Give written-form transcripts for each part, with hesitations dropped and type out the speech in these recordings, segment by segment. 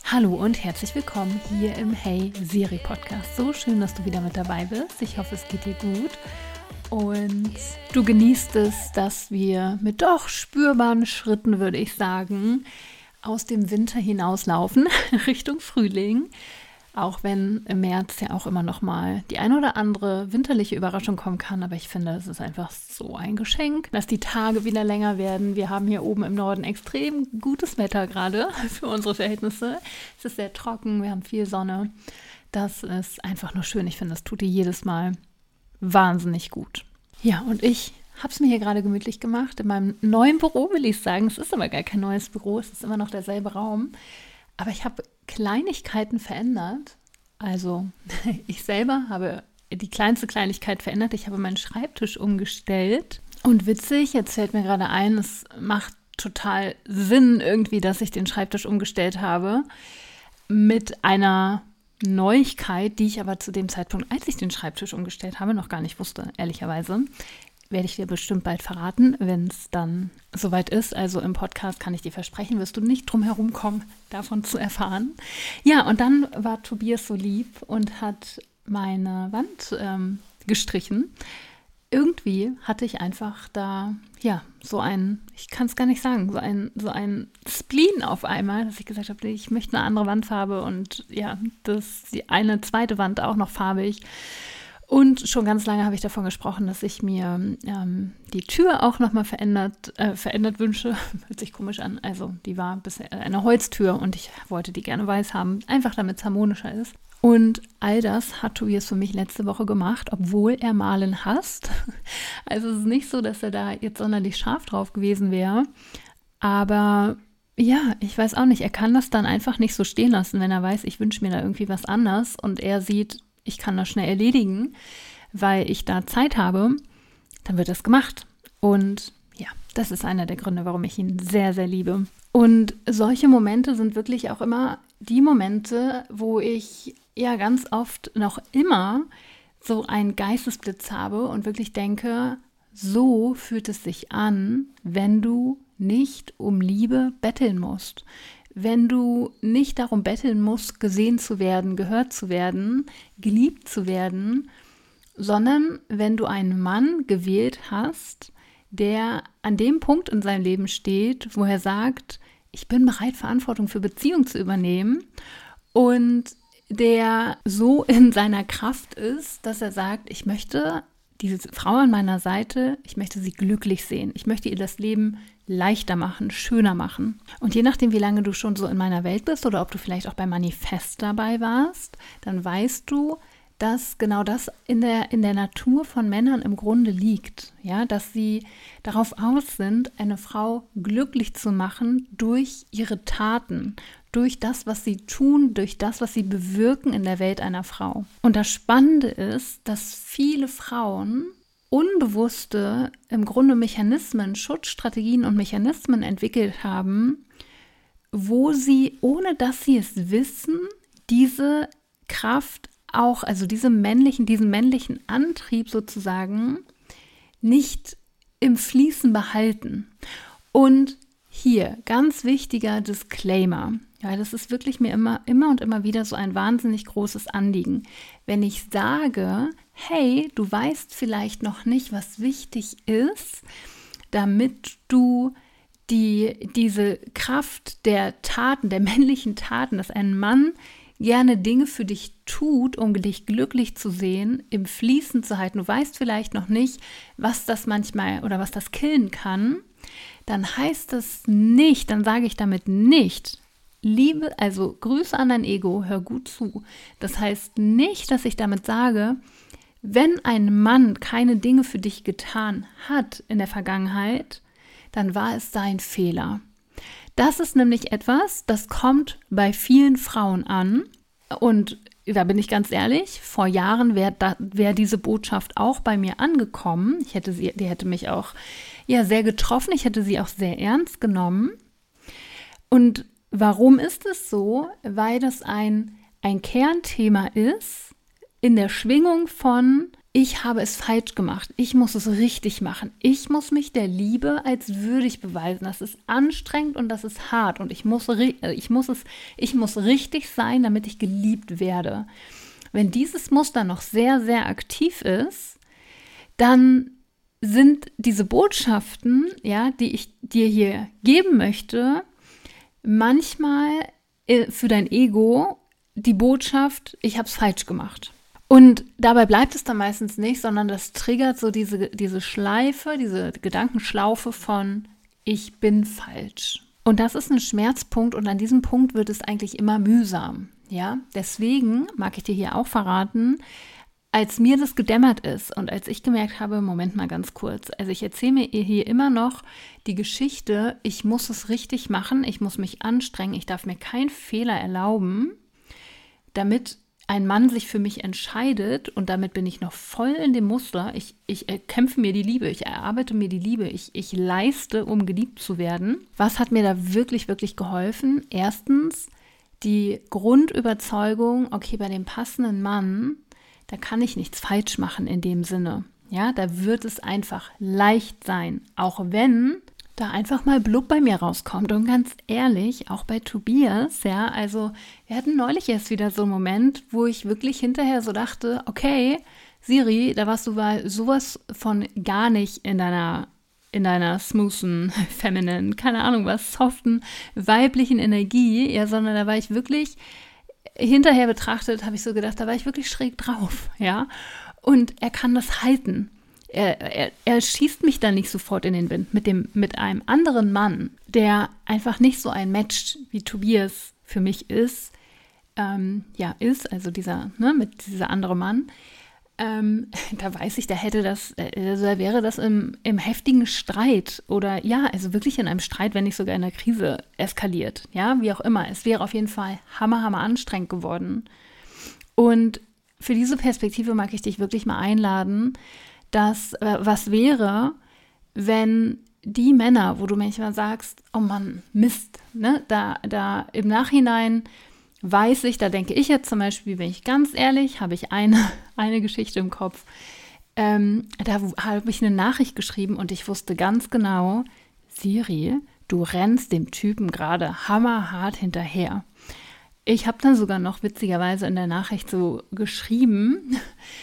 Hallo und herzlich willkommen hier im Hey Siri Podcast. So schön, dass du wieder mit dabei bist. Ich hoffe, es geht dir gut und du genießt es, dass wir mit doch spürbaren Schritten, würde ich sagen, aus dem Winter hinauslaufen Richtung Frühling. Auch wenn im März ja auch immer noch mal die ein oder andere winterliche Überraschung kommen kann. Aber ich finde, es ist einfach so ein Geschenk, dass die Tage wieder länger werden. Wir haben hier oben im Norden extrem gutes Wetter gerade für unsere Verhältnisse. Es ist sehr trocken, wir haben viel Sonne. Das ist einfach nur schön. Ich finde, das tut dir jedes Mal wahnsinnig gut. Ja, und ich habe es mir hier gerade gemütlich gemacht. In meinem neuen Büro will ich sagen. Es ist aber gar kein neues Büro, es ist immer noch derselbe Raum. Aber ich habe Kleinigkeiten verändert. Also ich selber habe die kleinste Kleinigkeit verändert. Ich habe meinen Schreibtisch umgestellt. Und witzig, jetzt fällt mir gerade ein, es macht total Sinn irgendwie, dass ich den Schreibtisch umgestellt habe. Mit einer Neuigkeit, die ich aber zu dem Zeitpunkt, als ich den Schreibtisch umgestellt habe, noch gar nicht wusste, ehrlicherweise. Werde ich dir bestimmt bald verraten, wenn es dann soweit ist. Also im Podcast kann ich dir versprechen, wirst du nicht drum herum kommen, davon zu erfahren. Ja, und dann war Tobias so lieb und hat meine Wand gestrichen. Irgendwie hatte ich einfach da, ja, so ein, ich kann es gar nicht sagen, so ein Spleen auf einmal, dass ich gesagt habe, ich möchte eine andere Wandfarbe und ja, die eine zweite Wand auch noch farbig. Und schon ganz lange habe ich davon gesprochen, dass ich mir die Tür auch nochmal verändert wünsche. Hört sich komisch an. Also die war bisher eine Holztür und ich wollte die gerne weiß haben, einfach damit es harmonischer ist. Und all das hat Tobias für mich letzte Woche gemacht, obwohl er Malen hasst. Also es ist nicht so, dass er da jetzt sonderlich scharf drauf gewesen wäre. Aber ja, ich weiß auch nicht, er kann das dann einfach nicht so stehen lassen, wenn er weiß, ich wünsche mir da irgendwie was anderes und er sieht, ich kann das schnell erledigen, weil ich da Zeit habe, dann wird das gemacht. Und ja, das ist einer der Gründe, warum ich ihn sehr, sehr liebe. Und solche Momente sind wirklich auch immer die Momente, wo ich ja ganz oft noch immer so einen Geistesblitz habe und wirklich denke, so fühlt es sich an, wenn du nicht um Liebe betteln musst. Wenn du nicht darum betteln musst, gesehen zu werden, gehört zu werden, geliebt zu werden, sondern wenn du einen Mann gewählt hast, der an dem Punkt in seinem Leben steht, wo er sagt, ich bin bereit, Verantwortung für Beziehung zu übernehmen und der so in seiner Kraft ist, dass er sagt, ich möchte diese Frau an meiner Seite, ich möchte sie glücklich sehen. Ich möchte ihr das Leben leichter machen, schöner machen. Und je nachdem, wie lange du schon so in meiner Welt bist oder ob du vielleicht auch beim Manifest dabei warst, dann weißt du, dass genau das in der Natur von Männern im Grunde liegt. Ja, dass sie darauf aus sind, eine Frau glücklich zu machen durch ihre Taten, durch das, was sie tun, durch das, was sie bewirken in der Welt einer Frau. Und das Spannende ist, dass viele Frauen unbewusste im Grunde Mechanismen, Schutzstrategien und Mechanismen entwickelt haben, wo sie, ohne dass sie es wissen, diese Kraft auch, also diesen männlichen Antrieb sozusagen nicht im Fließen behalten. Und hier, ganz wichtiger Disclaimer. Ja, das ist wirklich mir immer und immer wieder so ein wahnsinnig großes Anliegen. Wenn ich sage, hey, du weißt vielleicht noch nicht, was wichtig ist, damit du diese Kraft der Taten, der männlichen Taten, dass ein Mann gerne Dinge für dich tut, um dich glücklich zu sehen, im Fließen zu halten. Du weißt vielleicht noch nicht, was das manchmal oder was das killen kann, dann heißt das nicht, dann sage ich damit nicht, Liebe, also Grüße an dein Ego, hör gut zu. Das heißt nicht, dass ich damit sage, wenn ein Mann keine Dinge für dich getan hat in der Vergangenheit, dann war es sein Fehler. Das ist nämlich etwas, das kommt bei vielen Frauen an. Und da bin ich ganz ehrlich, vor Jahren wäre diese Botschaft auch bei mir angekommen. Die hätte mich auch sehr getroffen. Ich hätte sie auch sehr ernst genommen. Und warum ist es so? Weil das ein Kernthema ist in der Schwingung von ich habe es falsch gemacht. Ich muss es richtig machen. Ich muss mich der Liebe als würdig beweisen. Das ist anstrengend und das ist hart. Und ich muss richtig sein, damit ich geliebt werde. Wenn dieses Muster noch sehr, sehr aktiv ist, dann sind diese Botschaften, ja, die ich dir hier geben möchte, manchmal für dein Ego die Botschaft, ich habe es falsch gemacht. Und dabei bleibt es dann meistens nicht, sondern das triggert so diese Schleife, diese Gedankenschlaufe von ich bin falsch. Und das ist ein Schmerzpunkt und an diesem Punkt wird es eigentlich immer mühsam. Ja, deswegen mag ich dir hier auch verraten, als mir das gedämmert ist und als ich gemerkt habe, Moment mal ganz kurz, also ich erzähle mir hier immer noch die Geschichte, ich muss es richtig machen, ich muss mich anstrengen, ich darf mir keinen Fehler erlauben, damit ein Mann sich für mich entscheidet und damit bin ich noch voll in dem Muster, ich kämpfe mir die Liebe, ich erarbeite mir die Liebe, ich leiste, um geliebt zu werden. Was hat mir da wirklich, wirklich geholfen? Erstens die Grundüberzeugung, okay, bei dem passenden Mann, da kann ich nichts falsch machen in dem Sinne. Ja, da wird es einfach leicht sein, auch wenn da einfach mal blub bei mir rauskommt. Und ganz ehrlich, auch bei Tobias, ja, also wir hatten neulich erst wieder so einen Moment, wo ich wirklich hinterher so dachte, okay, Siri, da warst du sowas von gar nicht in deiner smoothen, feminine, keine Ahnung was, soften, weiblichen Energie, ja, sondern da war ich wirklich, hinterher betrachtet, habe ich so gedacht, da war ich wirklich schräg drauf, ja, und er kann das halten. Er schießt mich dann nicht sofort in den Wind mit einem anderen Mann, der einfach nicht so ein Match wie Tobias für mich ist, also dieser andere Mann. Da weiß ich, da wäre das im heftigen Streit oder also wirklich in einem Streit, wenn nicht sogar in einer Krise eskaliert, ja, wie auch immer. Es wäre auf jeden Fall hammer anstrengend geworden. Und für diese Perspektive mag ich dich wirklich mal einladen, dass was wäre, wenn die Männer, wo du manchmal sagst, oh Mann, Mist, ne, da im Nachhinein weiß ich, da denke ich jetzt zum Beispiel, bin ich ganz ehrlich, habe ich eine Geschichte im Kopf, da habe ich eine Nachricht geschrieben und ich wusste ganz genau, Siri, du rennst dem Typen gerade hammerhart hinterher. Ich habe dann sogar noch witzigerweise in der Nachricht so geschrieben,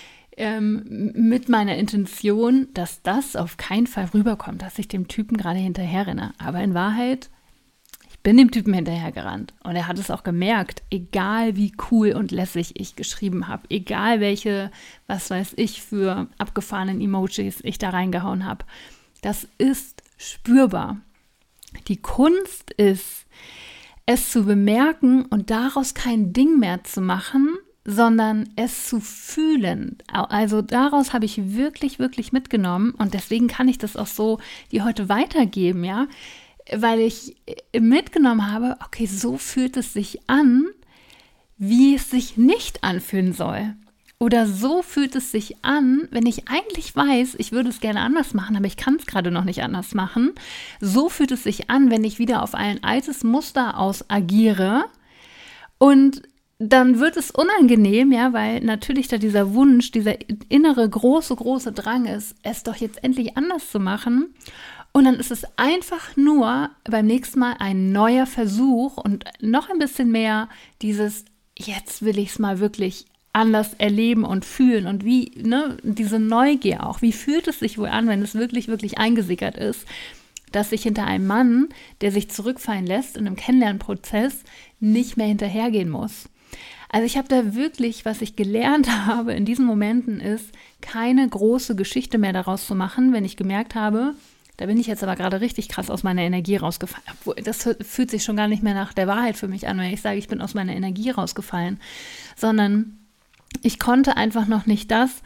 mit meiner Intention, dass das auf keinen Fall rüberkommt, dass ich dem Typen gerade hinterher renne. Aber in Wahrheit, ich bin dem Typen hinterhergerannt. Und er hat es auch gemerkt, egal wie cool und lässig ich geschrieben habe, egal welche, was weiß ich, für abgefahrenen Emojis ich da reingehauen habe. Das ist spürbar. Die Kunst ist, es zu bemerken und daraus kein Ding mehr zu machen, sondern es zu fühlen. Also daraus habe ich wirklich, wirklich mitgenommen und deswegen kann ich das auch so dir heute weitergeben, ja, weil ich mitgenommen habe, okay, so fühlt es sich an, wie es sich nicht anfühlen soll. Oder so fühlt es sich an, wenn ich eigentlich weiß, ich würde es gerne anders machen, aber ich kann es gerade noch nicht anders machen. So fühlt es sich an, wenn ich wieder auf ein altes Muster aus agiere und dann wird es unangenehm, ja, weil natürlich da dieser Wunsch, dieser innere große Drang ist, es doch jetzt endlich anders zu machen. Und dann ist es einfach nur beim nächsten Mal ein neuer Versuch und noch ein bisschen mehr dieses, jetzt will ich es mal wirklich anders erleben und fühlen und wie, ne, diese Neugier auch, wie fühlt es sich wohl an, wenn es wirklich, wirklich eingesickert ist, dass ich hinter einem Mann, der sich zurückfallen lässt in einem Kennenlernprozess, nicht mehr hinterhergehen muss. Also ich habe da wirklich, was ich gelernt habe in diesen Momenten ist, keine große Geschichte mehr daraus zu machen, wenn ich gemerkt habe, da bin ich jetzt aber gerade richtig krass aus meiner Energie rausgefallen. Das fühlt sich schon gar nicht mehr nach der Wahrheit für mich an, wenn ich sage, ich bin aus meiner Energie rausgefallen, sondern ich konnte einfach noch nicht das.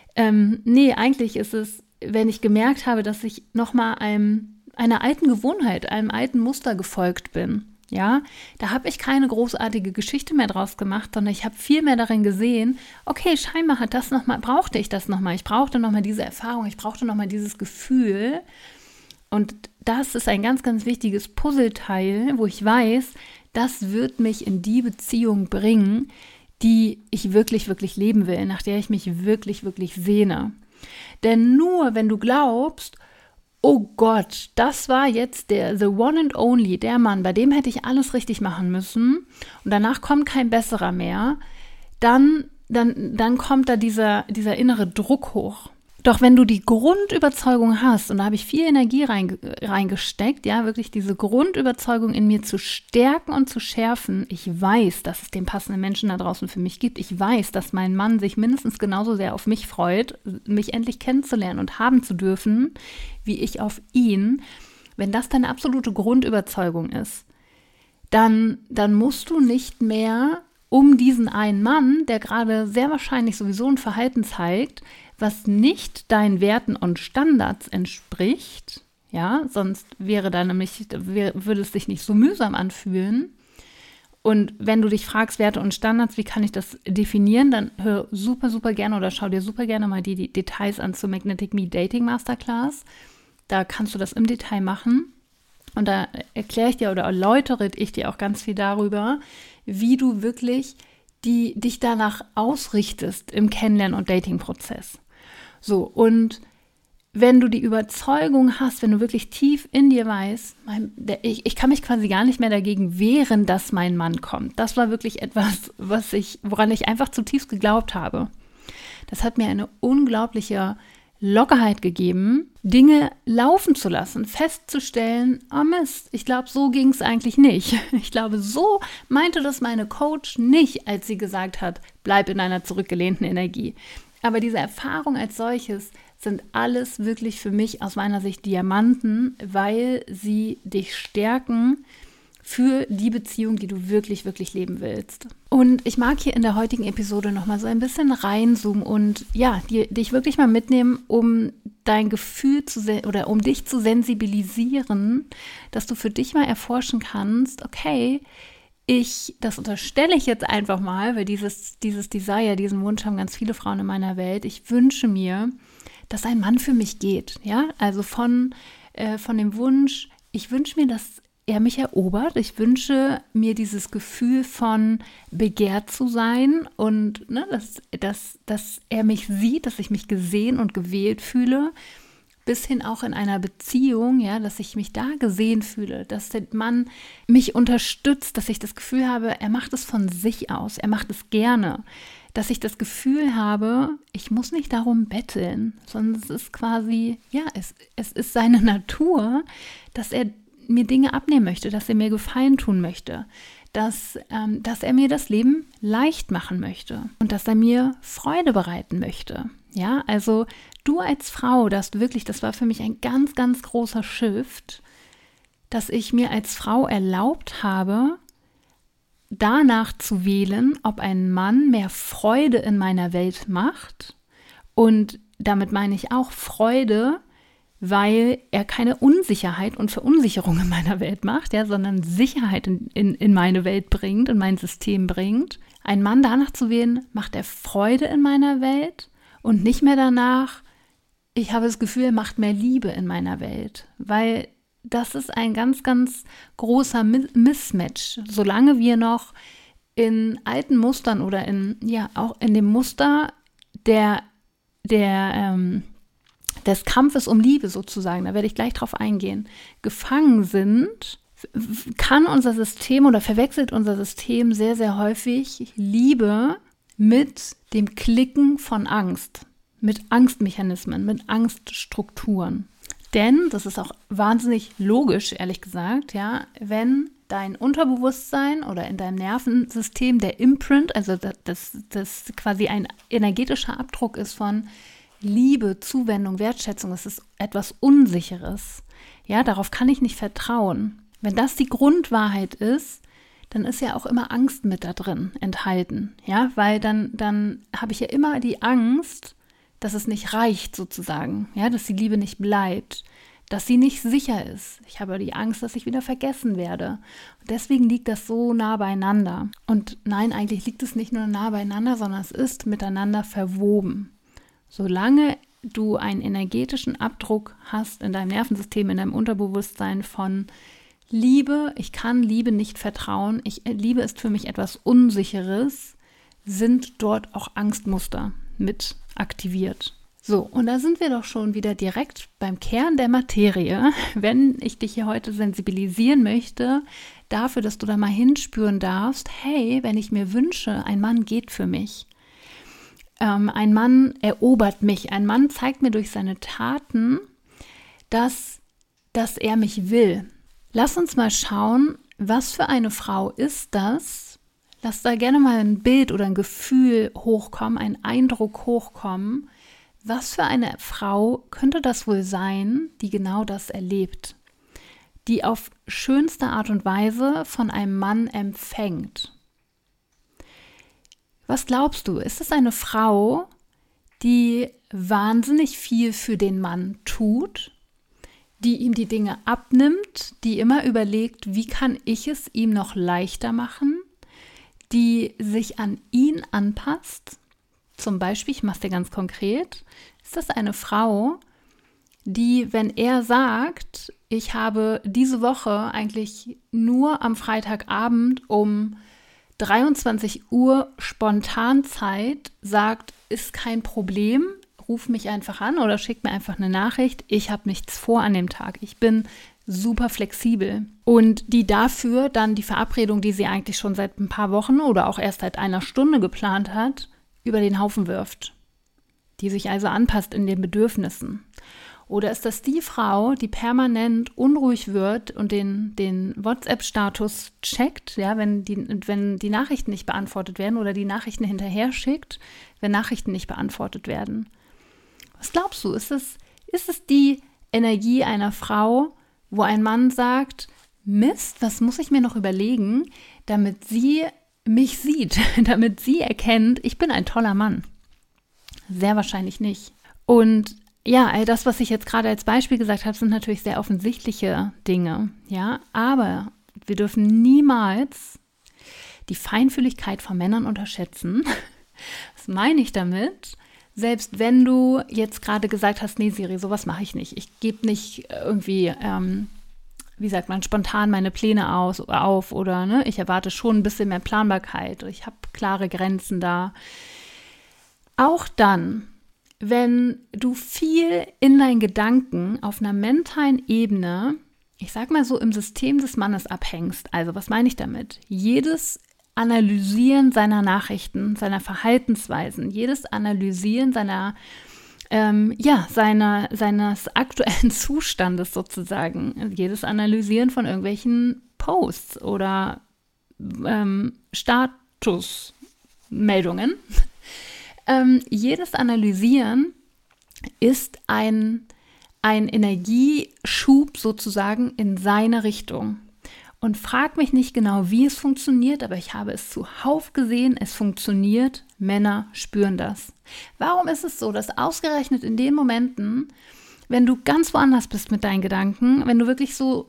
Eigentlich ist es, wenn ich gemerkt habe, dass ich nochmal einer alten Gewohnheit, einem alten Muster gefolgt bin. Ja, da habe ich keine großartige Geschichte mehr draus gemacht, sondern ich habe viel mehr darin gesehen, okay, scheinbar brauchte ich das nochmal. Ich brauchte nochmal diese Erfahrung, ich brauchte nochmal dieses Gefühl. Und das ist ein ganz, ganz wichtiges Puzzleteil, wo ich weiß, das wird mich in die Beziehung bringen, die ich wirklich, wirklich leben will, nach der ich mich wirklich, wirklich sehne. Denn nur wenn du glaubst, oh Gott, das war jetzt the one and only, der Mann, bei dem hätte ich alles richtig machen müssen und danach kommt kein besserer mehr, dann kommt da dieser innere Druck hoch. Doch wenn du die Grundüberzeugung hast, und da habe ich viel Energie reingesteckt, ja, wirklich diese Grundüberzeugung in mir zu stärken und zu schärfen, ich weiß, dass es den passenden Menschen da draußen für mich gibt, ich weiß, dass mein Mann sich mindestens genauso sehr auf mich freut, mich endlich kennenzulernen und haben zu dürfen, wie ich auf ihn, wenn das deine absolute Grundüberzeugung ist, dann musst du nicht mehr um diesen einen Mann, der gerade sehr wahrscheinlich sowieso ein Verhalten zeigt, was nicht deinen Werten und Standards entspricht, ja, sonst würde es sich nicht so mühsam anfühlen. Und wenn du dich fragst, Werte und Standards, wie kann ich das definieren, dann hör super, super gerne oder schau dir super gerne mal die Details an zur Magnetic Me Dating Masterclass. Da kannst du das im Detail machen. Und da erkläre ich dir oder erläutere ich dir auch ganz viel darüber, wie du wirklich dich danach ausrichtest im Kennenlernen- und Dating-Prozess. So, und wenn du die Überzeugung hast, wenn du wirklich tief in dir weißt, ich kann mich quasi gar nicht mehr dagegen wehren, dass mein Mann kommt. Das war wirklich etwas, woran ich einfach zutiefst geglaubt habe. Das hat mir eine unglaubliche Lockerheit gegeben, Dinge laufen zu lassen, festzustellen, oh Mist, ich glaube, so ging es eigentlich nicht. Ich glaube, so meinte das meine Coach nicht, als sie gesagt hat, bleib in einer zurückgelehnten Energie. Aber diese Erfahrung als solches sind alles wirklich für mich aus meiner Sicht Diamanten, weil sie dich stärken für die Beziehung, die du wirklich, wirklich leben willst. Und ich mag hier in der heutigen Episode nochmal so ein bisschen reinzoomen und ja, dich wirklich mal mitnehmen, um dein Gefühl oder um dich zu sensibilisieren, dass du für dich mal erforschen kannst, okay, das unterstelle ich jetzt einfach mal, weil dieses Desire, diesen Wunsch haben ganz viele Frauen in meiner Welt. Ich wünsche mir, dass ein Mann für mich geht, ja, also von dem Wunsch, ich wünsche mir, dass er mich erobert. Ich wünsche mir dieses Gefühl von begehrt zu sein und dass er mich sieht, dass ich mich gesehen und gewählt fühle, bis hin auch in einer Beziehung, ja, dass ich mich da gesehen fühle, dass der Mann mich unterstützt, dass ich das Gefühl habe, er macht es von sich aus, er macht es gerne, dass ich das Gefühl habe, ich muss nicht darum betteln, sondern es ist quasi, ja, es ist seine Natur, dass er mir Dinge abnehmen möchte, dass er mir Gefallen tun möchte, dass er mir das Leben leicht machen möchte und dass er mir Freude bereiten möchte. Ja, also du als Frau, das war für mich ein ganz, ganz großer Shift, dass ich mir als Frau erlaubt habe, danach zu wählen, ob ein Mann mehr Freude in meiner Welt macht. Und damit meine ich auch Freude, weil er keine Unsicherheit und Verunsicherung in meiner Welt macht, ja, sondern Sicherheit in meine Welt bringt, in mein System bringt. Ein Mann danach zu wählen, macht er Freude in meiner Welt und nicht mehr danach, ich habe das Gefühl, er macht mehr Liebe in meiner Welt, weil das ist ein ganz, ganz großer Mismatch. Solange wir noch in alten Mustern oder auch in dem Muster des Kampfes um Liebe sozusagen, da werde ich gleich drauf eingehen, gefangen sind, kann unser System oder verwechselt unser System sehr, sehr häufig Liebe mit dem Klicken von Angst, mit Angstmechanismen, mit Angststrukturen. Denn, das ist auch wahnsinnig logisch, ehrlich gesagt, ja, wenn dein Unterbewusstsein oder in deinem Nervensystem der Imprint, also das quasi ein energetischer Abdruck ist von Liebe, Zuwendung, Wertschätzung, das ist etwas Unsicheres. Ja, darauf kann ich nicht vertrauen. Wenn das die Grundwahrheit ist, dann ist ja auch immer Angst mit da drin enthalten. Ja, weil dann habe ich ja immer die Angst, dass es nicht reicht sozusagen, ja, dass die Liebe nicht bleibt, dass sie nicht sicher ist. Ich habe die Angst, dass ich wieder vergessen werde. Und deswegen liegt das so nah beieinander. Und nein, eigentlich liegt es nicht nur nah beieinander, sondern es ist miteinander verwoben. Solange du einen energetischen Abdruck hast in deinem Nervensystem, in deinem Unterbewusstsein von Liebe, ich kann Liebe nicht vertrauen, Liebe ist für mich etwas Unsicheres, sind dort auch Angstmuster mit aktiviert. So, und da sind wir doch schon wieder direkt beim Kern der Materie, wenn ich dich hier heute sensibilisieren möchte dafür, dass du da mal hinspüren darfst, hey, wenn ich mir wünsche, ein Mann geht für mich, ein Mann erobert mich, ein Mann zeigt mir durch seine Taten, dass er mich will. Lass uns mal schauen, was für eine Frau ist das? Lass da gerne mal ein Bild oder ein Gefühl hochkommen, ein Eindruck hochkommen. Was für eine Frau könnte das wohl sein, die genau das erlebt? Die auf schönste Art und Weise von einem Mann empfängt. Was glaubst du? Ist es eine Frau, die wahnsinnig viel für den Mann tut, die ihm die Dinge abnimmt, die immer überlegt, wie kann ich es ihm noch leichter machen, die sich an ihn anpasst? Zum Beispiel, ich mache es dir ganz konkret, ist das eine Frau, die, wenn er sagt, ich habe diese Woche eigentlich nur am Freitagabend um 23 Uhr spontan Zeit, sagt, ist kein Problem, ruf mich einfach an oder schick mir einfach eine Nachricht, ich habe nichts vor an dem Tag, ich bin super flexibel. Und die dafür dann die Verabredung, die sie eigentlich schon seit ein paar Wochen oder auch erst seit einer Stunde geplant hat, über den Haufen wirft, die sich also anpasst in den Bedürfnissen. Oder ist das die Frau, die permanent unruhig wird und den WhatsApp-Status checkt, ja, wenn die Nachrichten nicht beantwortet werden oder die Nachrichten hinterher schickt, wenn Nachrichten nicht beantwortet werden? Was glaubst du? Ist es die Energie einer Frau, wo ein Mann sagt, Mist, was muss ich mir noch überlegen, damit sie mich sieht, damit sie erkennt, ich bin ein toller Mann? Sehr wahrscheinlich nicht. Und ja, all das, was ich jetzt gerade als Beispiel gesagt habe, sind natürlich sehr offensichtliche Dinge, ja, aber wir dürfen niemals die Feinfühligkeit von Männern unterschätzen. Was meine ich damit? Selbst wenn du jetzt gerade gesagt hast, nee Siri, sowas mache ich nicht. Ich gebe nicht irgendwie, wie sagt man, spontan meine Pläne auf oder ne, ich erwarte schon ein bisschen mehr Planbarkeit. Ich habe klare Grenzen da. Auch dann, wenn du viel in deinen Gedanken auf einer mentalen Ebene, ich sag mal so im System des Mannes abhängst, also was meine ich damit? Jedes Analysieren seiner Nachrichten, seiner Verhaltensweisen, jedes Analysieren seines aktuellen Zustandes sozusagen, jedes Analysieren von irgendwelchen Posts oder Statusmeldungen, jedes Analysieren ist ein Energieschub sozusagen in seine Richtung. Und frag mich nicht genau, wie es funktioniert, aber ich habe es zuhauf gesehen, es funktioniert, Männer spüren das. Warum ist es so, dass ausgerechnet in den Momenten, wenn du ganz woanders bist mit deinen Gedanken, wenn du wirklich sowas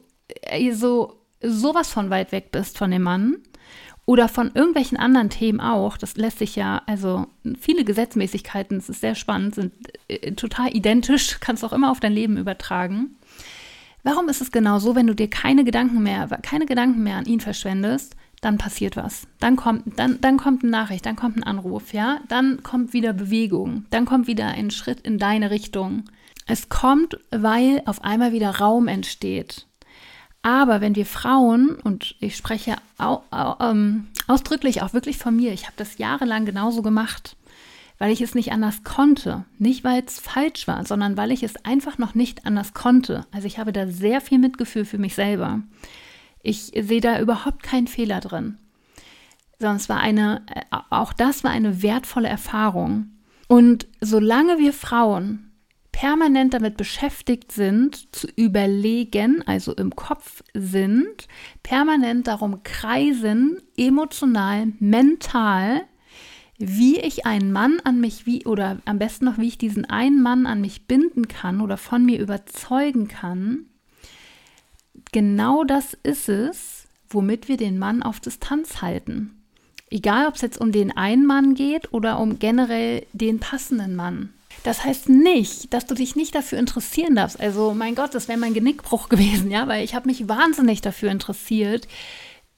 von weit weg bist von dem Mann oder von irgendwelchen anderen Themen auch, das lässt sich ja, also viele Gesetzmäßigkeiten, das ist sehr spannend, sind total identisch, kannst auch immer auf dein Leben übertragen. Warum ist es genau so, wenn du dir keine Gedanken mehr an ihn verschwendest, dann passiert was. Dann kommt eine Nachricht, dann kommt ein Anruf, ja, dann kommt wieder Bewegung, dann kommt wieder ein Schritt in deine Richtung. Es kommt, weil auf einmal wieder Raum entsteht. Aber wenn wir Frauen, und ich spreche ausdrücklich auch wirklich von mir, ich habe das jahrelang genauso gemacht, weil ich es nicht anders konnte. Nicht, weil es falsch war, sondern weil ich es einfach noch nicht anders konnte. Also ich habe da sehr viel Mitgefühl für mich selber. Ich sehe da überhaupt keinen Fehler drin. Sondern auch das war eine wertvolle Erfahrung. Und solange wir Frauen permanent damit beschäftigt sind, zu überlegen, also im Kopf sind, permanent darum kreisen, emotional, mental, wie ich einen Mann an mich, oder am besten noch, wie ich diesen einen Mann an mich binden kann oder von mir überzeugen kann, genau das ist es, womit wir den Mann auf Distanz halten. Egal, ob es jetzt um den einen Mann geht oder um generell den passenden Mann. Das heißt nicht, dass du dich nicht dafür interessieren darfst. Also mein Gott, das wäre mein Genickbruch gewesen, ja, weil ich habe mich wahnsinnig dafür interessiert,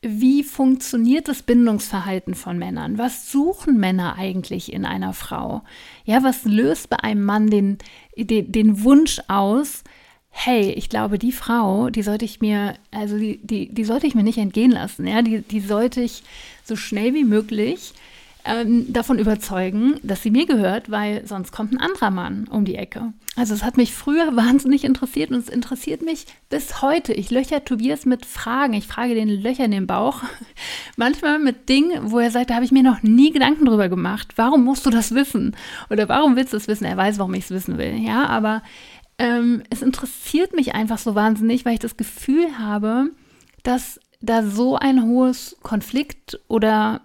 wie funktioniert das Bindungsverhalten von Männern? Was suchen Männer eigentlich in einer Frau? Ja, was löst bei einem Mann den Wunsch aus, hey, ich glaube, die Frau, die sollte ich mir, also die sollte ich mir nicht entgehen lassen. Ja? Die sollte ich so schnell wie möglich davon überzeugen, dass sie mir gehört, weil sonst kommt ein anderer Mann um die Ecke. Also es hat mich früher wahnsinnig interessiert und es interessiert mich bis heute. Ich löcher Tobias mit Fragen. Ich frage den Löcher in den Bauch. Manchmal mit Dingen, wo er sagt, da habe ich mir noch nie Gedanken drüber gemacht. Warum musst du das wissen? Oder warum willst du es wissen? Er weiß, warum ich es wissen will. Ja, aber es interessiert mich einfach so wahnsinnig, weil ich das Gefühl habe, dass da so ein hohes Konflikt- oder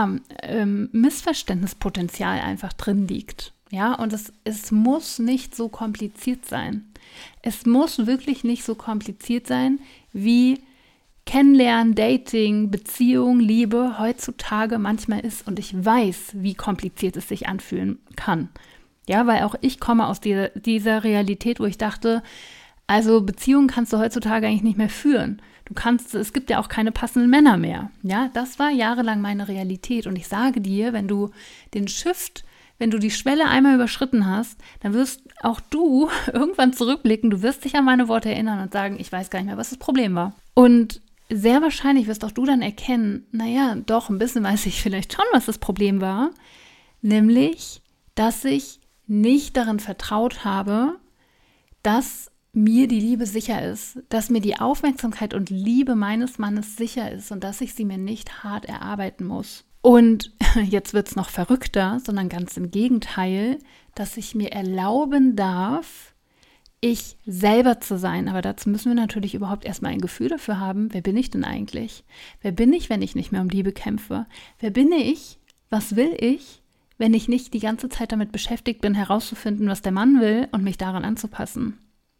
Missverständnispotenzial einfach drin liegt. Ja, und es muss nicht so kompliziert sein. Es muss wirklich nicht so kompliziert sein, wie Kennenlernen, Dating, Beziehung, Liebe heutzutage manchmal ist. Und ich weiß, wie kompliziert es sich anfühlen kann. Ja, weil auch ich komme aus dieser Realität, wo ich dachte, also Beziehungen kannst du heutzutage eigentlich nicht mehr führen. Es gibt ja auch keine passenden Männer mehr. Ja, das war jahrelang meine Realität. Und ich sage dir, wenn du die Schwelle einmal überschritten hast, dann wirst auch du irgendwann zurückblicken, du wirst dich an meine Worte erinnern und sagen, ich weiß gar nicht mehr, was das Problem war. Und sehr wahrscheinlich wirst auch du dann erkennen, naja, doch, ein bisschen weiß ich vielleicht schon, was das Problem war. Nämlich, dass ich nicht darin vertraut habe, dass mir die Liebe sicher ist, dass mir die Aufmerksamkeit und Liebe meines Mannes sicher ist und dass ich sie mir nicht hart erarbeiten muss. Und jetzt wird es noch verrückter, sondern ganz im Gegenteil, dass ich mir erlauben darf, ich selber zu sein. Aber dazu müssen wir natürlich überhaupt erstmal ein Gefühl dafür haben, wer bin ich denn eigentlich? Wer bin ich, wenn ich nicht mehr um Liebe kämpfe? Wer bin ich? Was will ich, wenn ich nicht die ganze Zeit damit beschäftigt bin, herauszufinden, was der Mann will und mich daran anzupassen?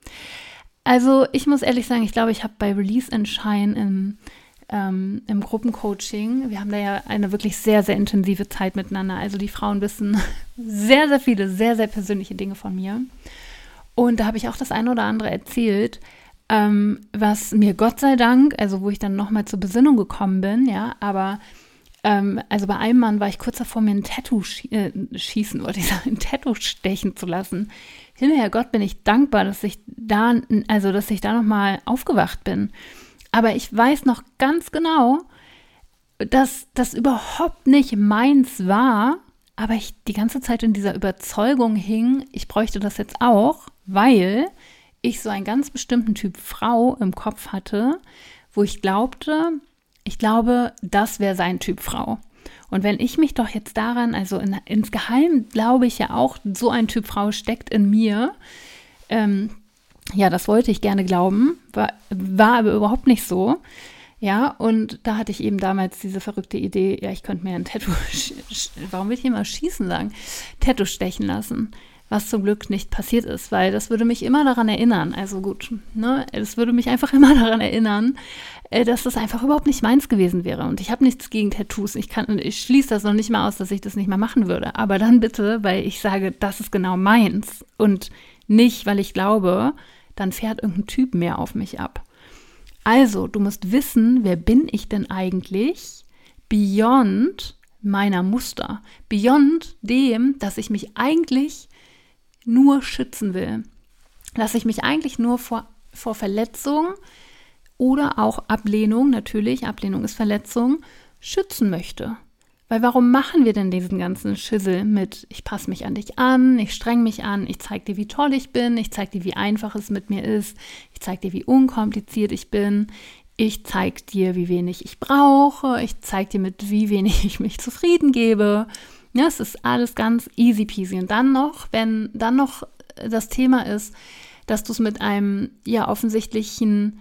Also ich muss ehrlich sagen, ich glaube, ich habe bei Release and Shine im Gruppencoaching, wir haben da ja eine wirklich sehr, sehr intensive Zeit miteinander. Also die Frauen wissen sehr, sehr viele, sehr, sehr persönliche Dinge von mir. Und da habe ich auch das eine oder andere erzählt, was mir Gott sei Dank, also wo ich dann nochmal zur Besinnung gekommen bin, ja, aber also bei einem Mann war ich kurz davor, mir ein Tattoo ein Tattoo stechen zu lassen. Hinterher Gott bin ich dankbar, dass ich da nochmal aufgewacht bin. Aber ich weiß noch ganz genau, dass das überhaupt nicht meins war, aber ich die ganze Zeit in dieser Überzeugung hing, ich bräuchte das jetzt auch, weil ich so einen ganz bestimmten Typ Frau im Kopf hatte, wo ich glaube, das wäre sein Typ Frau. Und wenn ich mich doch jetzt daran, also insgeheim glaube ich ja auch, so ein Typ Frau steckt in mir. Ja, das wollte ich gerne glauben, war aber überhaupt nicht so. Ja, und da hatte ich eben damals diese verrückte Idee, ja, ich könnte mir ein Tattoo, warum will ich immer schießen sagen, Tattoo stechen lassen. Was zum Glück nicht passiert ist, weil das würde mich immer daran erinnern, also gut, ne, es würde mich einfach immer daran erinnern, dass das einfach überhaupt nicht meins gewesen wäre. Und ich habe nichts gegen Tattoos, ich schließe das noch nicht mal aus, dass ich das nicht mehr machen würde, aber dann bitte, weil ich sage, das ist genau meins und nicht, weil ich glaube, dann fährt irgendein Typ mehr auf mich ab. Also, du musst wissen, wer bin ich denn eigentlich beyond meiner Muster, beyond dem, dass ich mich eigentlich nur schützen will, dass ich mich eigentlich nur vor Verletzung oder auch Ablehnung, natürlich, Ablehnung ist Verletzung, schützen möchte. Weil warum machen wir denn diesen ganzen Schissel mit, ich passe mich an dich an, ich streng mich an, ich zeige dir, wie toll ich bin, ich zeige dir, wie einfach es mit mir ist, ich zeige dir, wie unkompliziert ich bin, ich zeige dir, wie wenig ich brauche, ich zeige dir, mit wie wenig ich mich zufrieden gebe. Ja, es ist alles ganz easy peasy. Und dann noch, wenn dann noch das Thema ist, dass du es mit einem ja offensichtlichen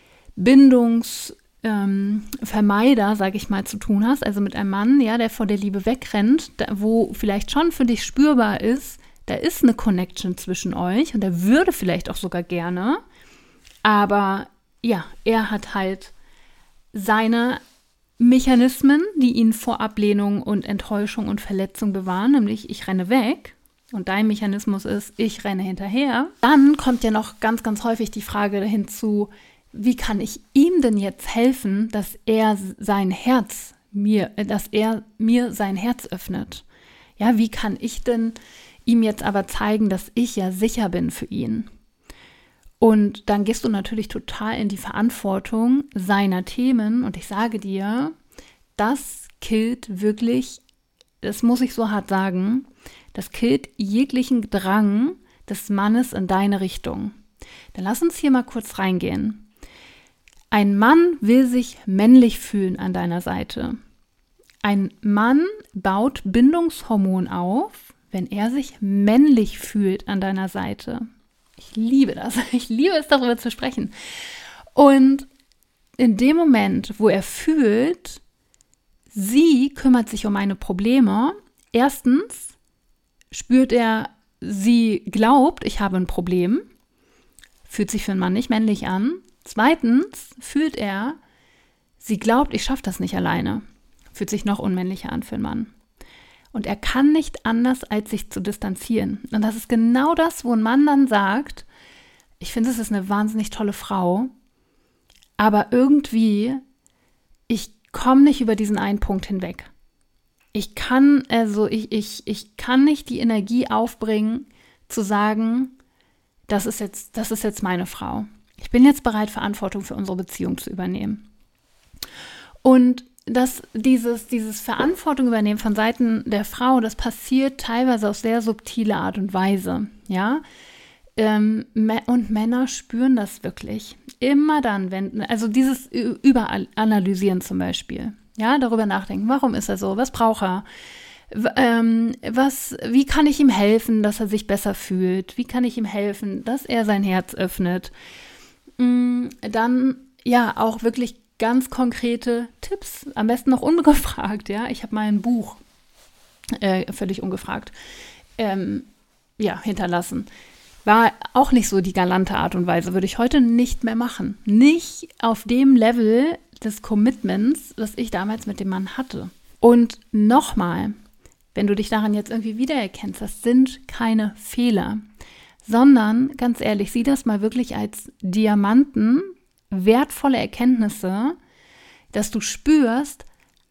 Bindungsvermeider, sage ich mal, zu tun hast, also mit einem Mann, ja, der vor der Liebe wegrennt, wo vielleicht schon für dich spürbar ist, da ist eine Connection zwischen euch und er würde vielleicht auch sogar gerne, aber ja, er hat halt seine Mechanismen, die ihn vor Ablehnung und Enttäuschung und Verletzung bewahren, nämlich ich renne weg und dein Mechanismus ist, ich renne hinterher. Dann kommt ja noch ganz, ganz häufig die Frage hinzu, wie kann ich ihm denn jetzt helfen, dass er mir sein Herz öffnet? Ja, wie kann ich denn ihm jetzt aber zeigen, dass ich ja sicher bin für ihn? Und dann gehst du natürlich total in die Verantwortung seiner Themen. Und ich sage dir, das killt wirklich, das muss ich so hart sagen, das killt jeglichen Drang des Mannes in deine Richtung. Dann lass uns hier mal kurz reingehen. Ein Mann will sich männlich fühlen an deiner Seite. Ein Mann baut Bindungshormon auf, wenn er sich männlich fühlt an deiner Seite. Ich liebe das. Ich liebe es, darüber zu sprechen. Und in dem Moment, wo er fühlt, sie kümmert sich um meine Probleme, erstens spürt er, sie glaubt, ich habe ein Problem, fühlt sich für einen Mann nicht männlich an. Zweitens fühlt er, sie glaubt, ich schaffe das nicht alleine, fühlt sich noch unmännlicher an für einen Mann. Und er kann nicht anders, als sich zu distanzieren. Und das ist genau das, wo ein Mann dann sagt, ich finde, es ist eine wahnsinnig tolle Frau, aber irgendwie, ich komme nicht über diesen einen Punkt hinweg. Ich kann nicht die Energie aufbringen, zu sagen, das ist jetzt meine Frau. Ich bin jetzt bereit, Verantwortung für unsere Beziehung zu übernehmen. Und dieses Verantwortung übernehmen von Seiten der Frau, das passiert teilweise auf sehr subtile Art und Weise, ja. Und Männer spüren das wirklich. Immer dann, also dieses Überanalysieren zum Beispiel, ja, darüber nachdenken, warum ist er so, was braucht er, wie kann ich ihm helfen, dass er sich besser fühlt, wie kann ich ihm helfen, dass er sein Herz öffnet, dann ja auch wirklich ganz konkrete Tipps, am besten noch ungefragt, ja. Ich habe mal ein Buch, völlig ungefragt, hinterlassen. War auch nicht so die galante Art und Weise, würde ich heute nicht mehr machen. Nicht auf dem Level des Commitments, das ich damals mit dem Mann hatte. Und nochmal, wenn du dich daran jetzt irgendwie wiedererkennst, das sind keine Fehler, sondern, ganz ehrlich, sieh das mal wirklich als Diamanten, wertvolle Erkenntnisse, dass du spürst,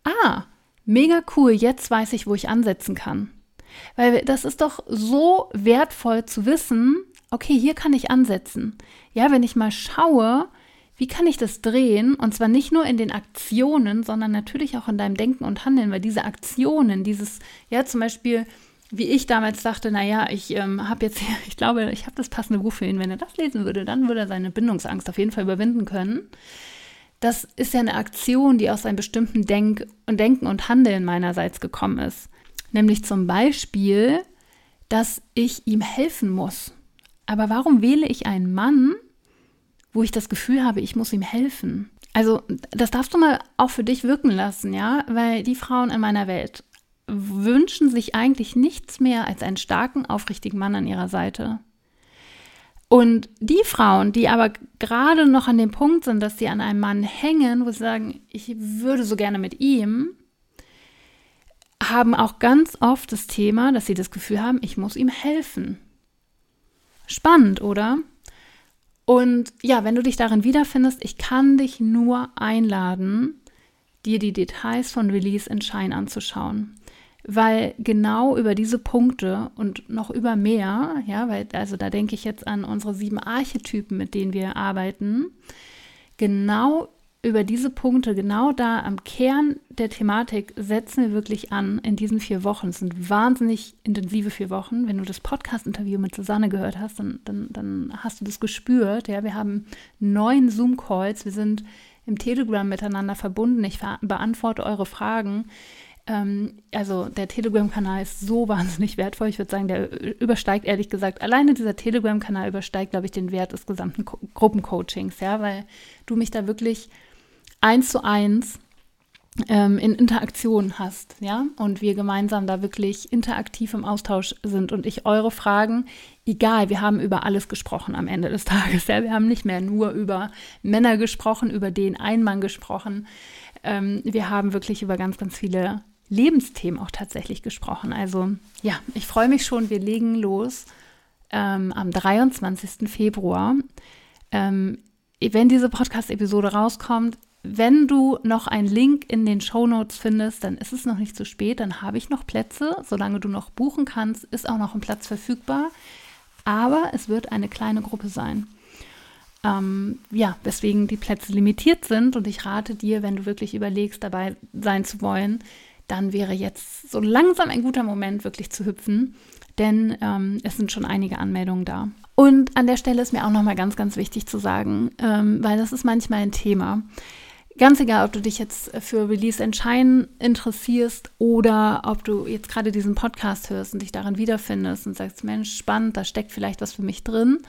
mega cool, jetzt weiß ich, wo ich ansetzen kann. Weil das ist doch so wertvoll zu wissen, okay, hier kann ich ansetzen. Ja, wenn ich mal schaue, wie kann ich das drehen? Und zwar nicht nur in den Aktionen, sondern natürlich auch in deinem Denken und Handeln, weil diese Aktionen, zum Beispiel, wie ich damals dachte, ich glaube, ich habe das passende Buch für ihn. Wenn er das lesen würde, dann würde er seine Bindungsangst auf jeden Fall überwinden können. Das ist ja eine Aktion, die aus einem bestimmten Denken und Handeln meinerseits gekommen ist. Nämlich zum Beispiel, dass ich ihm helfen muss. Aber warum wähle ich einen Mann, wo ich das Gefühl habe, ich muss ihm helfen? Also das darfst du mal auch für dich wirken lassen, ja, weil die Frauen in meiner Welt wünschen sich eigentlich nichts mehr als einen starken, aufrichtigen Mann an ihrer Seite. Und die Frauen, die aber gerade noch an dem Punkt sind, dass sie an einem Mann hängen, wo sie sagen, ich würde so gerne mit ihm, haben auch ganz oft das Thema, dass sie das Gefühl haben, ich muss ihm helfen. Spannend, oder? Und ja, wenn du dich darin wiederfindest, ich kann dich nur einladen, dir die Details von Release in Shine anzuschauen. Weil genau über diese Punkte und noch über mehr, also da denke ich jetzt an unsere 7 Archetypen, mit denen wir arbeiten, genau über diese Punkte, genau da am Kern der Thematik setzen wir wirklich an in diesen 4 Wochen. Es sind wahnsinnig intensive 4 Wochen. Wenn du das Podcast-Interview mit Susanne gehört hast, dann hast du das gespürt. Ja, wir haben 9 Zoom-Calls, wir sind im Telegram miteinander verbunden. Ich beantworte eure Fragen. Also der Telegram-Kanal ist so wahnsinnig wertvoll. Ich würde sagen, der übersteigt, ehrlich gesagt, alleine dieser Telegram-Kanal übersteigt, glaube ich, den Wert des gesamten Gruppencoachings, ja, weil du mich da wirklich 1:1 in Interaktion hast, ja, und wir gemeinsam da wirklich interaktiv im Austausch sind und ich eure Fragen, egal, wir haben über alles gesprochen am Ende des Tages, ja, wir haben nicht mehr nur über Männer gesprochen, über den einen Mann gesprochen, wir haben wirklich über ganz, ganz viele Lebensthemen auch tatsächlich gesprochen. Also ja, ich freue mich schon, wir legen los am 23. Februar. wenn diese Podcast-Episode rauskommt, wenn du noch einen Link in den Shownotes findest, dann ist es noch nicht zu spät, dann habe ich noch Plätze. Solange du noch buchen kannst, ist auch noch ein Platz verfügbar. Aber es wird eine kleine Gruppe sein. Weswegen die Plätze limitiert sind. Und ich rate dir, wenn du wirklich überlegst, dabei sein zu wollen, dann wäre jetzt so langsam ein guter Moment, wirklich zu hüpfen. Denn es sind schon einige Anmeldungen da. Und an der Stelle ist mir auch nochmal ganz, ganz wichtig zu sagen, weil das ist manchmal ein Thema. Ganz egal, ob du dich jetzt für Release and Shine interessierst oder ob du jetzt gerade diesen Podcast hörst und dich darin wiederfindest und sagst, Mensch, spannend, da steckt vielleicht was für mich drin.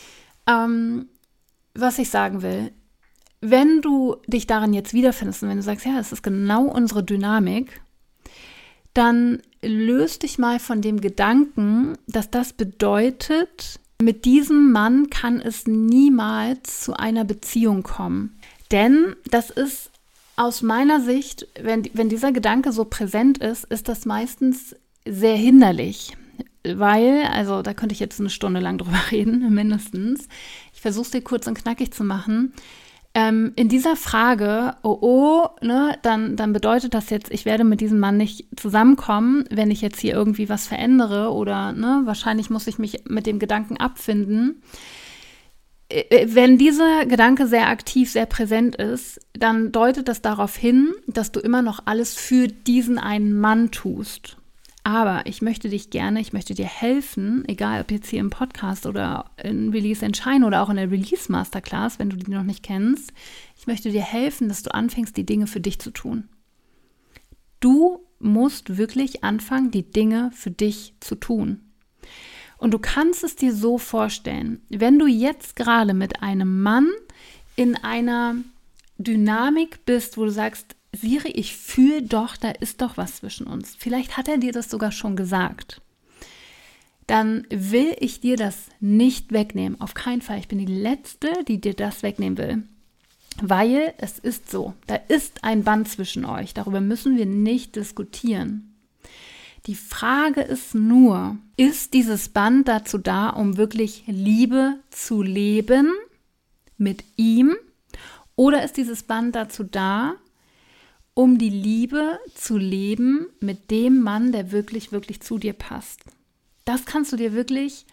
Was ich sagen will, wenn du dich darin jetzt wiederfindest und wenn du sagst, ja, das ist genau unsere Dynamik, dann löst dich mal von dem Gedanken, dass das bedeutet, mit diesem Mann kann es niemals zu einer Beziehung kommen. Denn das ist aus meiner Sicht, wenn dieser Gedanke so präsent ist, ist das meistens sehr hinderlich. Weil, also da könnte ich jetzt eine Stunde lang drüber reden, mindestens. Ich versuche es dir kurz und knackig zu machen. In dieser Frage, dann bedeutet das jetzt, ich werde mit diesem Mann nicht zusammenkommen, wenn ich jetzt hier irgendwie was verändere oder wahrscheinlich muss ich mich mit dem Gedanken abfinden. Wenn dieser Gedanke sehr aktiv, sehr präsent ist, dann deutet das darauf hin, dass du immer noch alles für diesen einen Mann tust. Aber ich möchte dir helfen, egal ob jetzt hier im Podcast oder in Release and Shine oder auch in der Release Masterclass, wenn du die noch nicht kennst. Ich möchte dir helfen, dass du anfängst, die Dinge für dich zu tun. Du musst wirklich anfangen, die Dinge für dich zu tun. Und du kannst es dir so vorstellen, wenn du jetzt gerade mit einem Mann in einer Dynamik bist, wo du sagst, Siri, ich fühle doch, da ist doch was zwischen uns. Vielleicht hat er dir das sogar schon gesagt. Dann will ich dir das nicht wegnehmen. Auf keinen Fall. Ich bin die Letzte, die dir das wegnehmen will. Weil es ist so. Da ist ein Band zwischen euch. Darüber müssen wir nicht diskutieren. Die Frage ist nur, ist dieses Band dazu da, um wirklich Liebe zu leben mit ihm? Oder ist dieses Band dazu da, um die Liebe zu leben mit dem Mann, der wirklich, wirklich zu dir passt? Das kannst du dir wirklich,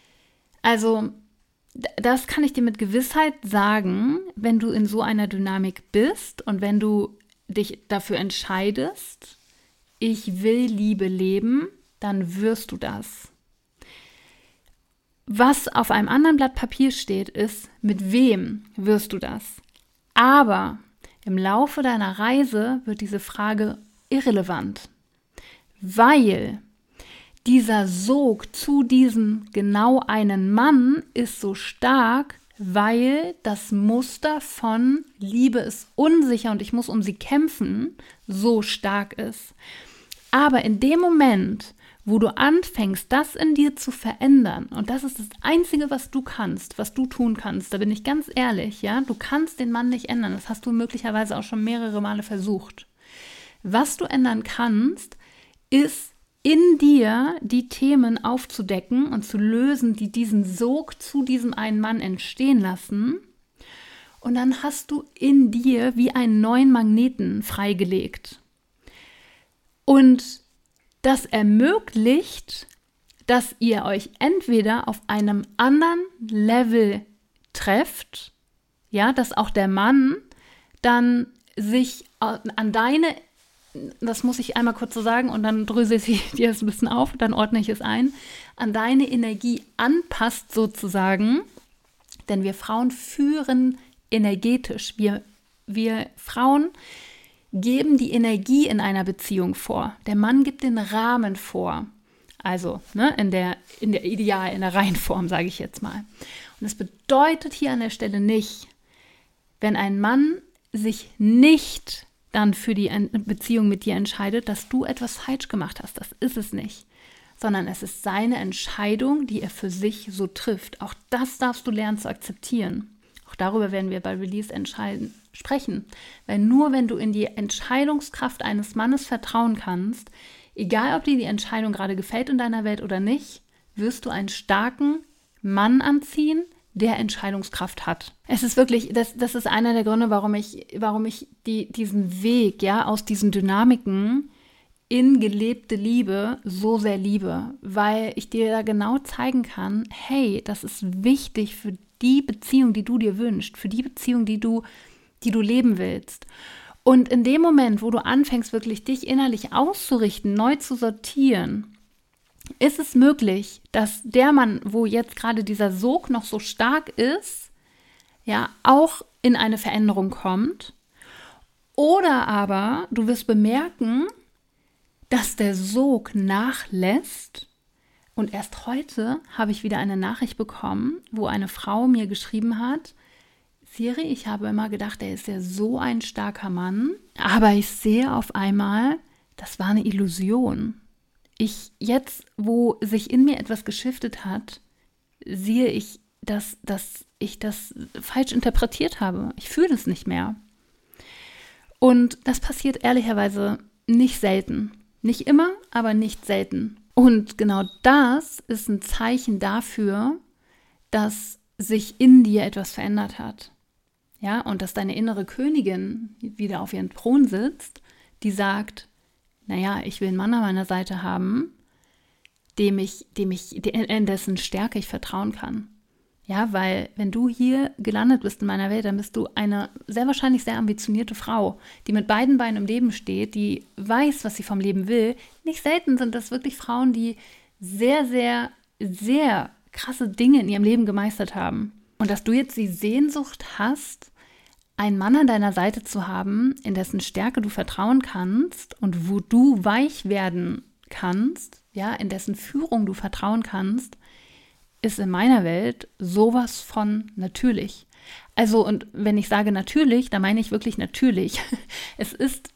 das kann ich dir mit Gewissheit sagen, wenn du in so einer Dynamik bist und wenn du dich dafür entscheidest, ich will Liebe leben, dann wirst du das. Was auf einem anderen Blatt Papier steht, ist, mit wem wirst du das? Aber im Laufe deiner Reise wird diese Frage irrelevant, weil dieser Sog zu diesem genau einen Mann ist so stark, weil das Muster von Liebe ist unsicher und ich muss um sie kämpfen, so stark ist. Aber in dem Moment, wo du anfängst, das in dir zu verändern, und das ist das Einzige, was du kannst, was du tun kannst, da bin ich ganz ehrlich, ja, du kannst den Mann nicht ändern, das hast du möglicherweise auch schon mehrere Male versucht. Was du ändern kannst, ist in dir die Themen aufzudecken und zu lösen, die diesen Sog zu diesem einen Mann entstehen lassen. Und dann hast du in dir wie einen neuen Magneten freigelegt. Und das ermöglicht, dass ihr euch entweder auf einem anderen Level trefft, ja, dass auch der Mann dann sich an deine, das muss ich einmal kurz so sagen und dann drösel ich dir das ein bisschen auf, dann ordne ich es ein, an deine Energie anpasst sozusagen, denn wir Frauen führen energetisch, wir Frauen geben die Energie in einer Beziehung vor. Der Mann gibt den Rahmen vor. Also in der Reihenform, sage ich jetzt mal. Und das bedeutet hier an der Stelle nicht, wenn ein Mann sich nicht dann für die Beziehung mit dir entscheidet, dass du etwas falsch gemacht hast. Das ist es nicht. Sondern es ist seine Entscheidung, die er für sich so trifft. Auch das darfst du lernen zu akzeptieren. Auch darüber werden wir bei Release sprechen. Weil nur wenn du in die Entscheidungskraft eines Mannes vertrauen kannst, egal ob dir die Entscheidung gerade gefällt in deiner Welt oder nicht, wirst du einen starken Mann anziehen, der Entscheidungskraft hat. Es ist wirklich, das ist einer der Gründe, warum ich diesen Weg, ja, aus diesen Dynamiken in gelebte Liebe so sehr liebe, weil ich dir da genau zeigen kann, hey, das ist wichtig für die Beziehung, die du dir wünschst, für die Beziehung, die du leben willst. Und in dem Moment, wo du anfängst, wirklich dich innerlich auszurichten, neu zu sortieren, ist es möglich, dass der Mann, wo jetzt gerade dieser Sog noch so stark ist, ja, auch in eine Veränderung kommt. Oder aber du wirst bemerken, dass der Sog nachlässt. Und erst heute habe ich wieder eine Nachricht bekommen, wo eine Frau mir geschrieben hat: Siri, ich habe immer gedacht, er ist ja so ein starker Mann, aber ich sehe auf einmal, das war eine Illusion. Jetzt, wo sich in mir etwas geschiftet hat, sehe ich, dass ich das falsch interpretiert habe. Ich fühle es nicht mehr. Und das passiert ehrlicherweise nicht selten. Nicht immer, aber nicht selten. Und genau das ist ein Zeichen dafür, dass sich in dir etwas verändert hat. Ja, und dass deine innere Königin wieder auf ihren Thron sitzt, die sagt, naja, ich will einen Mann an meiner Seite haben, in dessen Stärke ich vertrauen kann. Ja, weil wenn du hier gelandet bist in meiner Welt, dann bist du eine sehr wahrscheinlich sehr ambitionierte Frau, die mit beiden Beinen im Leben steht, die weiß, was sie vom Leben will. Nicht selten sind das wirklich Frauen, die sehr, sehr, sehr krasse Dinge in ihrem Leben gemeistert haben. Und dass du jetzt die Sehnsucht hast, einen Mann an deiner Seite zu haben, in dessen Stärke du vertrauen kannst und wo du weich werden kannst, ja, in dessen Führung du vertrauen kannst, ist in meiner Welt sowas von natürlich. Also, und wenn ich sage natürlich, dann meine ich wirklich natürlich. Es ist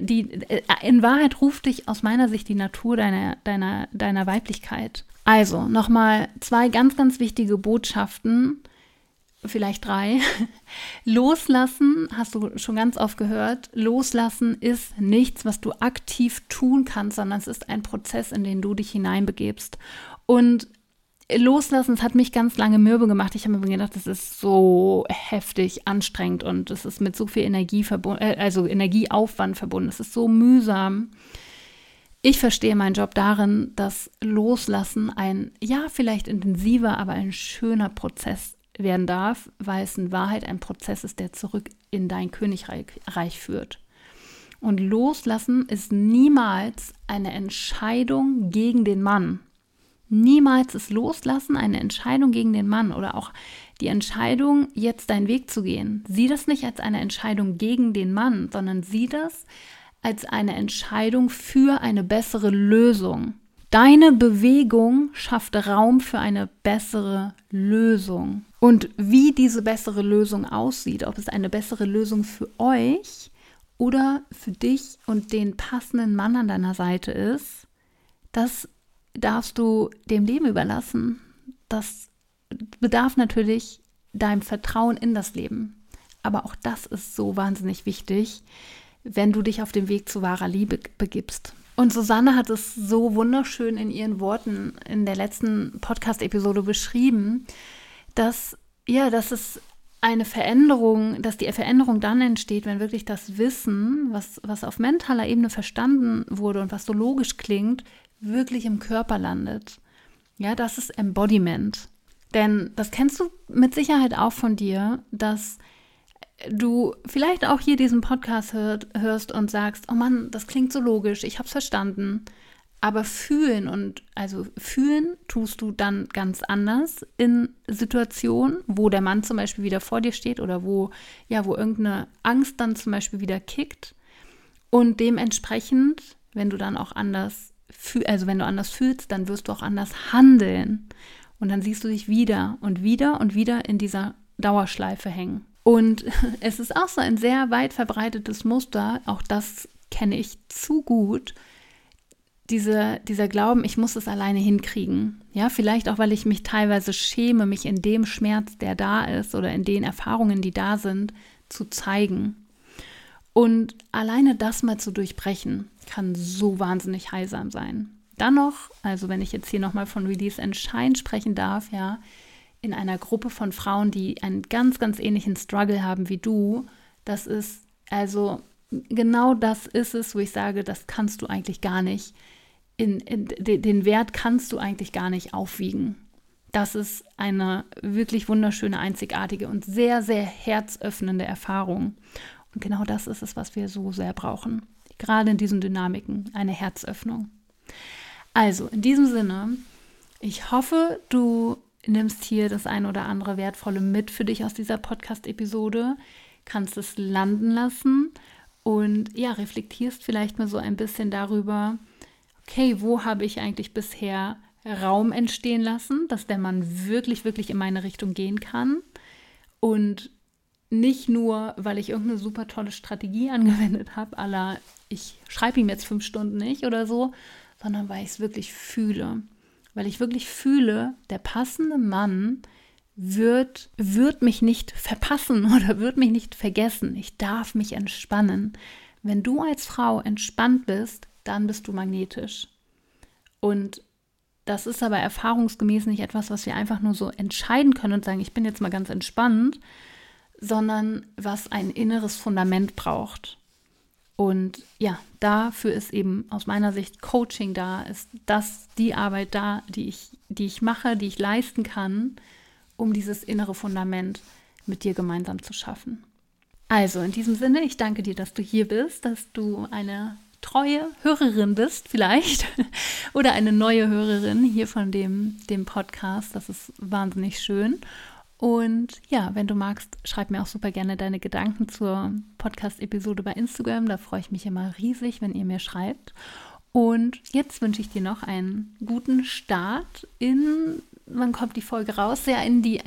in Wahrheit ruft dich aus meiner Sicht die Natur deiner Weiblichkeit. Also, nochmal 2 ganz, ganz wichtige Botschaften, vielleicht 3. Loslassen, hast du schon ganz oft gehört, loslassen ist nichts, was du aktiv tun kannst, sondern es ist ein Prozess, in den du dich hineinbegibst. Und loslassen, es hat mich ganz lange mürbe gemacht. Ich habe mir gedacht, das ist so heftig anstrengend und es ist mit so viel Energie Energieaufwand verbunden. Es ist so mühsam. Ich verstehe meinen Job darin, dass Loslassen ein, ja, vielleicht intensiver, aber ein schöner Prozess werden darf, weil es in Wahrheit ein Prozess ist, der zurück in dein Königreich führt. Und Loslassen ist niemals eine Entscheidung gegen den Mann. Niemals ist Loslassen eine Entscheidung gegen den Mann oder auch die Entscheidung, jetzt deinen Weg zu gehen. Sieh das nicht als eine Entscheidung gegen den Mann, sondern sieh das als eine Entscheidung für eine bessere Lösung. Deine Bewegung schafft Raum für eine bessere Lösung. Und wie diese bessere Lösung aussieht, ob es eine bessere Lösung für euch oder für dich und den passenden Mann an deiner Seite ist, das darfst du dem Leben überlassen. Das bedarf natürlich deinem Vertrauen in das Leben. Aber auch das ist so wahnsinnig wichtig, wenn du dich auf den Weg zu wahrer Liebe begibst. Und Susanne hat es so wunderschön in ihren Worten in der letzten Podcast-Episode beschrieben, dass es eine Veränderung, dass die Veränderung dann entsteht, wenn wirklich das Wissen, was auf mentaler Ebene verstanden wurde und was so logisch klingt, wirklich im Körper landet. Ja, das ist Embodiment. Denn das kennst du mit Sicherheit auch von dir, dass du vielleicht auch hier diesen Podcast hörst und sagst, oh Mann, das klingt so logisch, ich habe es verstanden. Aber fühlen tust du dann ganz anders in Situationen, wo der Mann zum Beispiel wieder vor dir steht oder wo irgendeine Angst dann zum Beispiel wieder kickt. Und dementsprechend, wenn du dann auch anders fühlst, dann wirst du auch anders handeln. Und dann siehst du dich wieder und wieder und wieder in dieser Dauerschleife hängen. Und es ist auch so ein sehr weit verbreitetes Muster, auch das kenne ich zu gut, dieser Glauben, ich muss es alleine hinkriegen. Ja, vielleicht auch, weil ich mich teilweise schäme, mich in dem Schmerz, der da ist oder in den Erfahrungen, die da sind, zu zeigen. Und alleine das mal zu durchbrechen, kann so wahnsinnig heilsam sein. Dann noch, also wenn ich jetzt hier nochmal von Release and Shine sprechen darf, ja, in einer Gruppe von Frauen, die einen ganz, ganz ähnlichen Struggle haben wie du. Das ist also genau das ist es, wo ich sage, das kannst du eigentlich gar nicht, den Wert kannst du eigentlich gar nicht aufwiegen. Das ist eine wirklich wunderschöne, einzigartige und sehr, sehr herzöffnende Erfahrung. Und genau das ist es, was wir so sehr brauchen. Gerade in diesen Dynamiken, eine Herzöffnung. Also, in diesem Sinne, ich hoffe, du nimmst hier das ein oder andere Wertvolle mit für dich aus dieser Podcast-Episode, kannst es landen lassen und ja, reflektierst vielleicht mal so ein bisschen darüber, okay, wo habe ich eigentlich bisher Raum entstehen lassen, dass der Mann wirklich, wirklich in meine Richtung gehen kann und nicht nur, weil ich irgendeine super tolle Strategie angewendet habe, à la ich schreibe ihm jetzt 5 Stunden nicht oder so, sondern weil ich es wirklich fühle. Weil ich wirklich fühle, der passende Mann wird mich nicht verpassen oder wird mich nicht vergessen. Ich darf mich entspannen. Wenn du als Frau entspannt bist, dann bist du magnetisch. Und das ist aber erfahrungsgemäß nicht etwas, was wir einfach nur so entscheiden können und sagen, ich bin jetzt mal ganz entspannt, sondern was ein inneres Fundament braucht. Und ja, dafür ist eben aus meiner Sicht Coaching da, ist das die Arbeit da, die ich mache, die ich leisten kann, um dieses innere Fundament mit dir gemeinsam zu schaffen. Also in diesem Sinne, ich danke dir, dass du hier bist, dass du eine treue Hörerin bist vielleicht oder eine neue Hörerin hier von dem Podcast. Das ist wahnsinnig schön. Und ja, wenn du magst, schreib mir auch super gerne deine Gedanken zur Podcast-Episode bei Instagram. Da freue ich mich immer riesig, wenn ihr mir schreibt. Und jetzt wünsche ich dir noch einen guten Start wann kommt die Folge raus? Ja, in die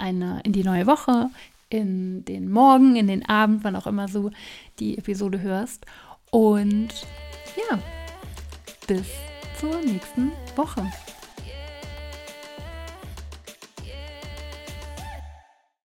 neue Woche, in den Morgen, in den Abend, wann auch immer du die Episode hörst. Und ja, bis zur nächsten Woche.